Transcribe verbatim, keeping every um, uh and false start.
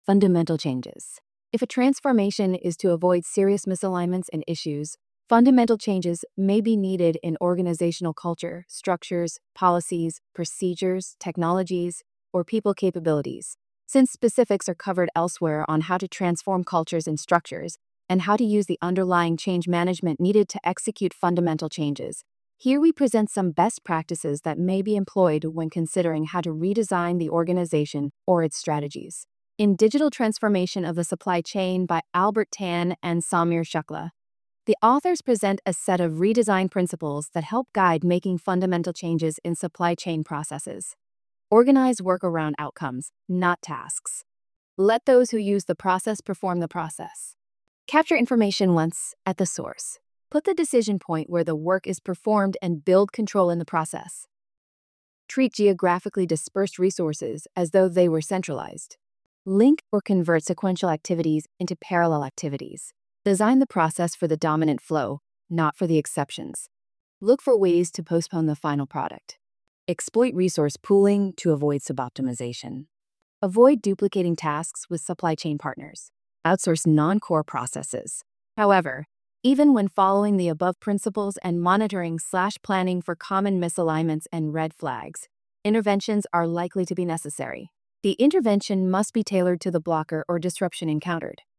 Fundamental changes. If a transformation is to avoid serious misalignments and issues, fundamental changes may be needed in organizational culture, structures, policies, procedures, technologies, or people capabilities. Since specifics are covered elsewhere on how to transform cultures and structures, and how to use the underlying change management needed to execute fundamental changes, here we present some best practices that may be employed when considering how to redesign the organization or its strategies. In Digital Transformation of the Supply Chain by Albert Tan and Samir Shukla, the authors present a set of redesign principles that help guide making fundamental changes in supply chain processes. Organize work around outcomes, not tasks. Let those who use the process perform the process. Capture information once at the source. Put the decision point where the work is performed and build control in the process. Treat geographically dispersed resources as though they were centralized. Link or convert sequential activities into parallel activities. Design the process for the dominant flow, not for the exceptions. Look for ways to postpone the final product. Exploit resource pooling to avoid suboptimization. Avoid duplicating tasks with supply chain partners. Outsource non-core processes. However, even when following the above principles and monitoring slash planning for common misalignments and red flags, interventions are likely to be necessary. The intervention must be tailored to the blocker or disruption encountered.